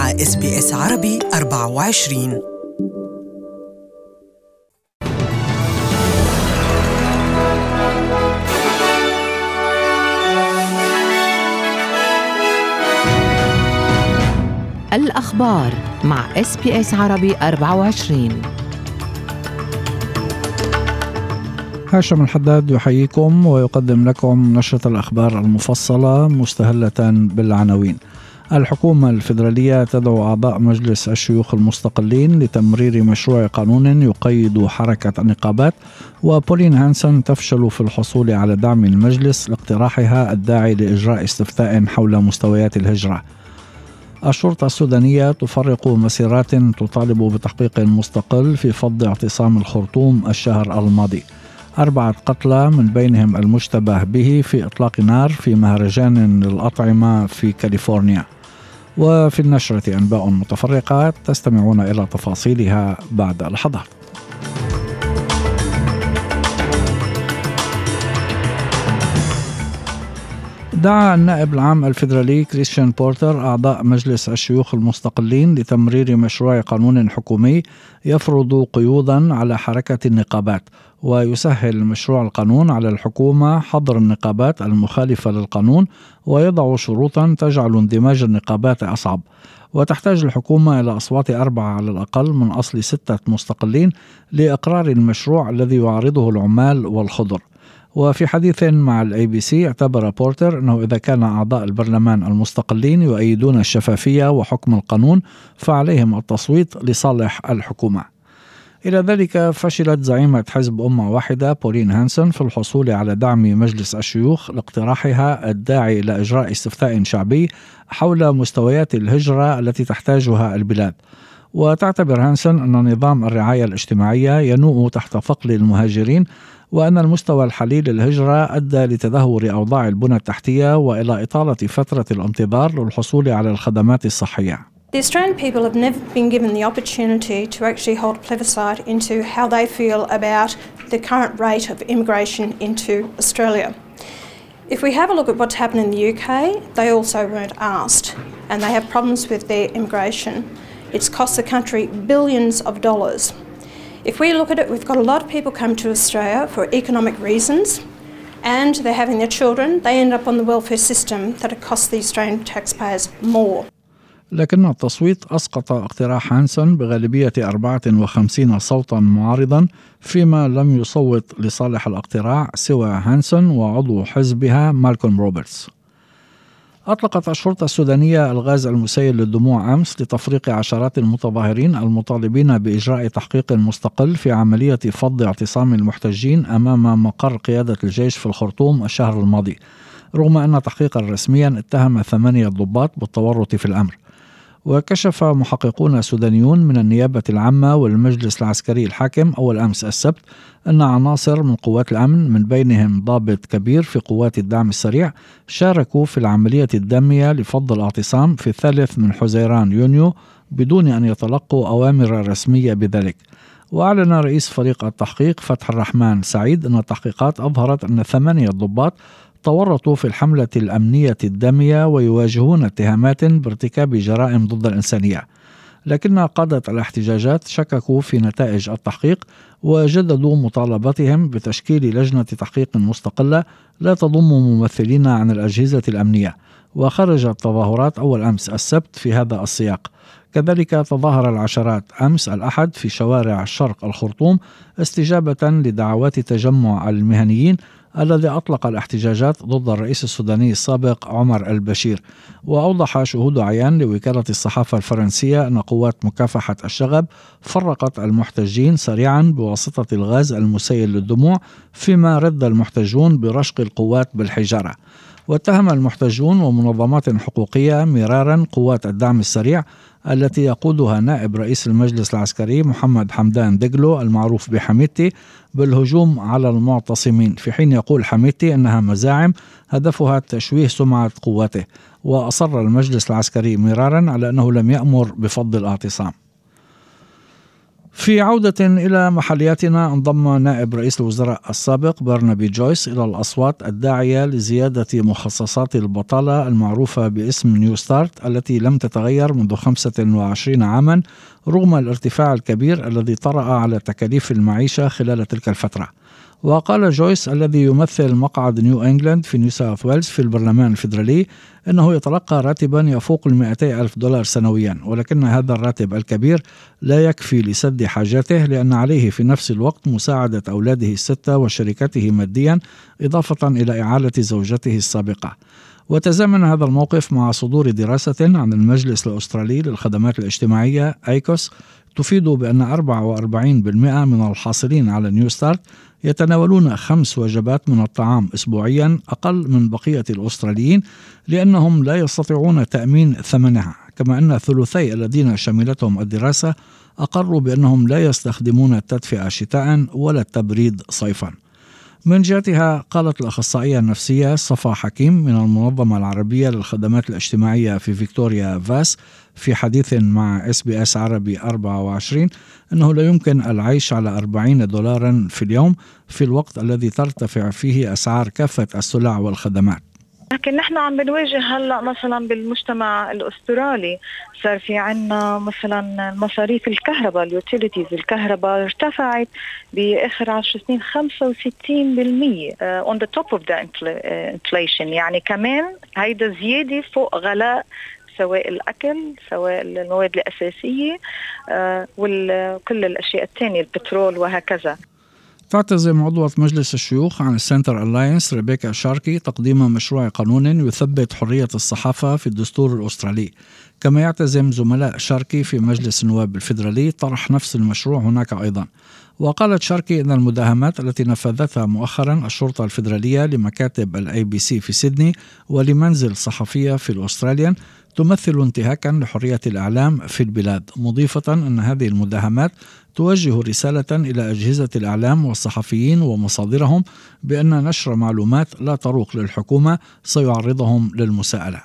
مع SBS عربي 24. الأخبار مع SBS عربي 24. هاشم الحداد يحييكم ويقدم لكم نشرة الأخبار المفصلة مستهلة بالعناوين. الحكومة الفيدرالية تدعو أعضاء مجلس الشيوخ المستقلين لتمرير مشروع قانون يقيد حركة النقابات، وبولين هانسون تفشل في الحصول على دعم المجلس لاقتراحها الداعي لإجراء استفتاء حول مستويات الهجرة. الشرطة السودانية تفرق مسيرات تطالب بتحقيق مستقل في فض اعتصام الخرطوم الشهر الماضي. 4 قتلى من بينهم المشتبه به في إطلاق نار في مهرجان للأطعمة في كاليفورنيا. وفي النشرة أنباء متفرقة تستمعون إلى تفاصيلها بعد لحظات. دعا النائب العام الفيدرالي كريستيان بورتر أعضاء مجلس الشيوخ المستقلين لتمرير مشروع قانون حكومي يفرض قيودا على حركة النقابات، ويسهل مشروع القانون على الحكومة حظر النقابات المخالفة للقانون، ويضع شروطا تجعل اندماج النقابات أصعب. وتحتاج الحكومة إلى أصوات 4 على الأقل من أصل 6 مستقلين لإقرار المشروع الذي يعارضه العمال والخضر. وفي حديث مع ABC اعتبر بورتر أنه إذا كان أعضاء البرلمان المستقلين يؤيدون الشفافية وحكم القانون فعليهم التصويت لصالح الحكومة. إلى ذلك فشلت زعيمة حزب أمة واحدة بولين هانسون في الحصول على دعم مجلس الشيوخ لاقتراحها الداعي إلى إجراء استفتاء شعبي حول مستويات الهجرة التي تحتاجها البلاد. وتعتبر هانسون أن نظام الرعاية الاجتماعية ينوء تحت ثقل المهاجرين، وأن المستوى الحالي للهجرة أدى لتدهور أوضاع البنى التحتية وإلى إطالة فترة الانتظار للحصول على الخدمات الصحية. The Australian people have never been given the opportunity to actually hold a plebiscite into how they feel about the current rate of immigration into Australia. If we have a look at what's happened in the UK, they also weren't asked, and they have problems with their immigration. It's cost the country billions of dollars. If we look at it, we've got a lot of people come to Australia for economic reasons, and they're having their children. They end up on the welfare system that it costs the Australian taxpayers more. لكن التصويت أسقط اقتراح هانسون بغالبية 54 صوتا معارضا، فيما لم يصوت لصالح الاقتراع سوى هانسون وعضو حزبها مالكولم روبرتس. أطلقت الشرطة السودانية الغاز المسيل للدموع أمس لتفريق عشرات المتظاهرين المطالبين بإجراء تحقيق مستقل في عملية فض اعتصام المحتجين أمام مقر قيادة الجيش في الخرطوم الشهر الماضي، رغم أن تحقيقا رسميا اتهم 8 ضباط بالتورط في الأمر. وكشف محققون سودانيون من النيابة العامة والمجلس العسكري الحاكم أول أمس السبت أن عناصر من قوات الأمن من بينهم ضابط كبير في قوات الدعم السريع شاركوا في العملية الدامية لفض الاعتصام في 3 من حزيران يونيو بدون أن يتلقوا أوامر رسمية بذلك. وأعلن رئيس فريق التحقيق فتح الرحمن سعيد أن التحقيقات أظهرت أن 8 ضباط تورطوا في الحملة الأمنية الدامية ويواجهون اتهامات بارتكاب جرائم ضد الإنسانية. لكن قادة الاحتجاجات شككوا في نتائج التحقيق وجددوا مطالبتهم بتشكيل لجنة تحقيق مستقلة لا تضم ممثلين عن الأجهزة الأمنية. وخرجت تظاهرات أول أمس السبت في هذا السياق. كذلك تظاهر العشرات أمس الأحد في شوارع شرق الخرطوم استجابة لدعوات تجمع المهنيين الذي أطلق الاحتجاجات ضد الرئيس السوداني السابق عمر البشير. وأوضح شهود عيان لوكالة الصحافة الفرنسية أن قوات مكافحة الشغب فرقت المحتجين سريعا بواسطة الغاز المسيل للدموع، فيما رد المحتجون برشق القوات بالحجارة. واتهم المحتجون ومنظمات حقوقية مرارا قوات الدعم السريع التي يقودها نائب رئيس المجلس العسكري محمد حمدان دقلو المعروف بحميتي بالهجوم على المعتصمين، في حين يقول حميتي أنها مزاعم هدفها تشويه سمعة قواته. وأصر المجلس العسكري مرارا على أنه لم يأمر بفض الاعتصام. في عودة إلى محلياتنا، انضم نائب رئيس الوزراء السابق برنابي جويس إلى الأصوات الداعية لزيادة مخصصات البطالة المعروفة باسم نيو ستارت التي لم تتغير منذ 25 عاما رغم الارتفاع الكبير الذي طرأ على تكاليف المعيشة خلال تلك الفترة. وقال جويس الذي يمثل مقعد نيو إنجلاند في نيو ساوث ويلز في البرلمان الفيدرالي أنه يتلقى راتبا يفوق $200,000 سنويا، ولكن هذا الراتب الكبير لا يكفي لسد حاجاته لأن عليه في نفس الوقت مساعدة أولاده الستة وشركته ماديا إضافة إلى إعالة زوجته السابقة. وتزامن هذا الموقف مع صدور دراسة عن المجلس الأسترالي للخدمات الاجتماعية أيكوس تفيد بأن 44% من الحاصلين على نيو ستارت يتناولون 5 وجبات من الطعام أسبوعيا أقل من بقية الأستراليين لأنهم لا يستطيعون تأمين ثمنها، كما أن ثلثي الذين شملتهم الدراسة أقروا بأنهم لا يستخدمون التدفئة شتاء ولا التبريد صيفا. من جهتها قالت الأخصائية النفسية صفا حكيم من المنظمة العربية للخدمات الاجتماعية في فيكتوريا فاس في حديث مع SBS عربي 24 أنه لا يمكن العيش على $40 في اليوم في الوقت الذي ترتفع فيه أسعار كافة السلع والخدمات. لكن نحن عم بنواجه هلأ مثلا بالمجتمع الأسترالي صار في عنا مثلا مصاريف الكهرباء اليوتيليتيز الكهرباء ارتفعت بآخر 10 سنين 65% on the top of the inflation. يعني كمان هيدا زيادة فوق غلاء سواء الأكل سواء المواد الأساسية وكل الأشياء الثانية البترول وهكذا. تعتزم عضوة مجلس الشيوخ عن السنتر ألاينس ريبيكا شاركي تقديم مشروع قانون يثبت حرية الصحافة في الدستور الأسترالي. كما يعتزم زملاء شاركي في مجلس النواب الفيدرالي طرح نفس المشروع هناك أيضا. وقالت شاركي أن المداهمات التي نفذتها مؤخرا الشرطة الفيدرالية لمكاتب الABC في سيدني ولمنزل صحفية في الأستراليان تمثل انتهاكا لحرية الإعلام في البلاد، مضيفة أن هذه المداهمات توجه رسالة إلى أجهزة الإعلام والصحفيين ومصادرهم بأن نشر معلومات لا تروق للحكومة سيعرضهم للمساءلة.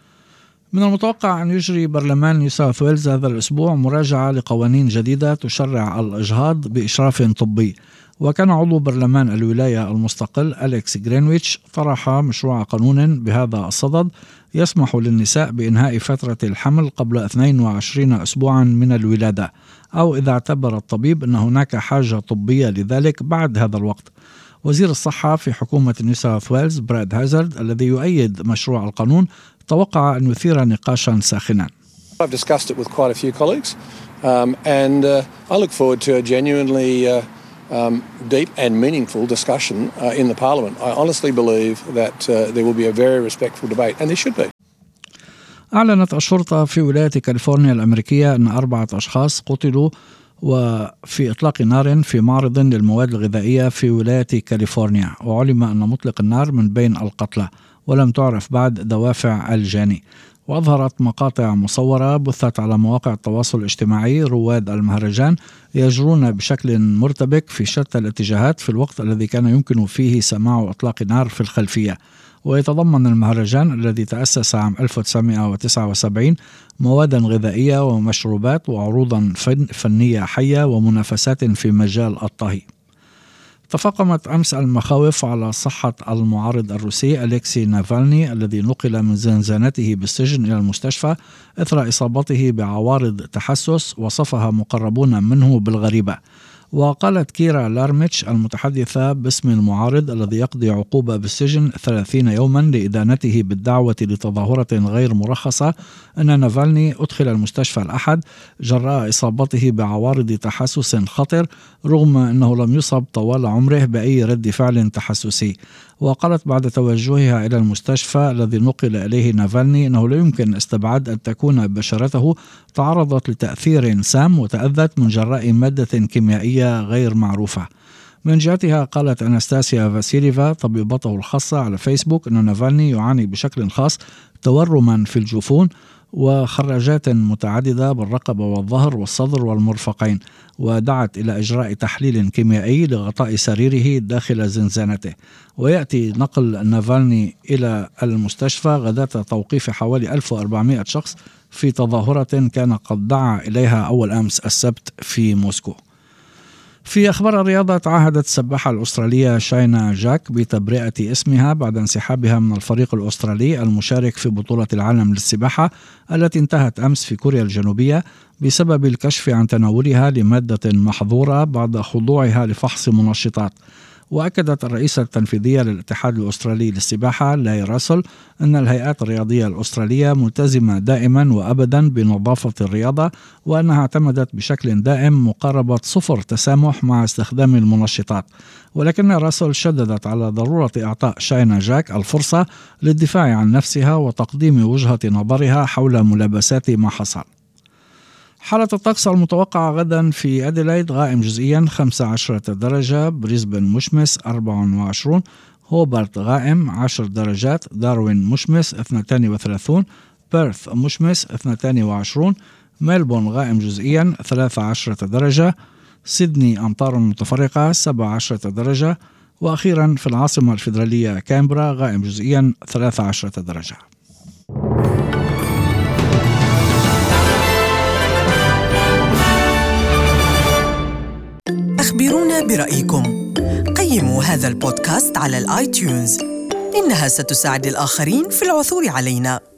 من المتوقع أن يجري برلمان نيو ساوث ويلز هذا الأسبوع مراجعة لقوانين جديدة تشرع الإجهاض بإشراف طبي. وكان عضو برلمان الولاية المستقل أليكس غرينويتش طرح مشروع قانون بهذا الصدد يسمح للنساء بإنهاء فترة الحمل قبل 22 أسبوعا من الولادة، أو إذا اعتبر الطبيب أن هناك حاجة طبية لذلك بعد هذا الوقت. وزير الصحة في حكومة نيو ساوث ويلز براد هازارد الذي يؤيد مشروع القانون توقع أن يثير نقاشا ساخنا. I've discussed it with quite a few colleagues and I look forward to a genuinely deep and meaningful discussion in the Parliament. I honestly believe that there will be a very respectful debate and there should be. أعلنت الشرطة في ولاية كاليفورنيا الأمريكية أن 4 أشخاص قتلوا وفي إطلاق نار في معرض للمواد الغذائية في ولاية كاليفورنيا، وعلم أن مطلق النار من بين القتلى ولم تعرف بعد دوافع الجاني. وأظهرت مقاطع مصورة بثت على مواقع التواصل الاجتماعي رواد المهرجان يجرون بشكل مرتبك في شتى الاتجاهات في الوقت الذي كان يمكن فيه سماع إطلاق نار في الخلفية. ويتضمن المهرجان الذي تأسس عام 1979 موادا غذائية ومشروبات وعروضا فنية حية ومنافسات في مجال الطهي. تفاقمت أمس المخاوف على صحة المعارض الروسي أليكسي نافالني الذي نقل من زنزانته بالسجن إلى المستشفى إثر إصابته بعوارض تحسس وصفها مقربون منه بالغريبة. وقالت كيرا لارميتش المتحدثة باسم المعارض الذي يقضي عقوبة بالسجن 30 يوما لإدانته بالدعوة لتظاهرة غير مرخصة أن نافالني أدخل المستشفى الأحد جراء إصابته بعوارض تحسس خطر رغم أنه لم يصب طوال عمره بأي رد فعل تحسسي. وقالت بعد توجهها إلى المستشفى الذي نقل إليه نافالني أنه لا يمكن استبعاد أن تكون بشرته تعرضت لتأثير سام وتأذت من جراء مادة كيميائية غير معروفة. من جهتها قالت أناستاسيا فاسيليفا طبيبته الخاصة على فيسبوك أن نافالني يعاني بشكل خاص تورما في الجفون وخراجات متعددة بالرقبة والظهر والصدر والمرفقين، ودعت إلى إجراء تحليل كيميائي لغطاء سريره داخل زنزانته. ويأتي نقل نافالني إلى المستشفى غداة توقيف حوالي 1400 شخص في تظاهرة كان قد دعا إليها أول أمس السبت في موسكو. في أخبار الرياضة، تعهدت السباحة الأسترالية شاينا جاك بتبرئة اسمها بعد انسحابها من الفريق الأسترالي المشارك في بطولة العالم للسباحة التي انتهت أمس في كوريا الجنوبية بسبب الكشف عن تناولها لمادة محظورة بعد خضوعها لفحص منشطات. وأكدت الرئيسة التنفيذية للاتحاد الأسترالي للسباحة لاي راسل أن الهيئات الرياضية الأسترالية ملتزمة دائما وأبدا بنظافة الرياضة، وأنها اعتمدت بشكل دائم مقاربة 0 تسامح مع استخدام المنشطات. ولكن راسل شددت على ضرورة إعطاء شاينا جاك الفرصة للدفاع عن نفسها وتقديم وجهة نظرها حول ملابسات ما حصل. حالة الطقس المتوقعة غدا في أديلايد غائم جزئيا 15 درجة، بريسبن مشمس 24، هوبارت غائم 10 درجات، داروين مشمس 32، بيرث مشمس 22، ميلبورن غائم جزئيا 13 درجة، سيدني أمطار متفرقة 17 درجة، وأخيرا في العاصمة الفيدرالية كامبرا غائم جزئيا 13 درجة. أخبرونا برأيكم. قيموا هذا البودكاست على الآيتيونز، إنها ستساعد الآخرين في العثور علينا.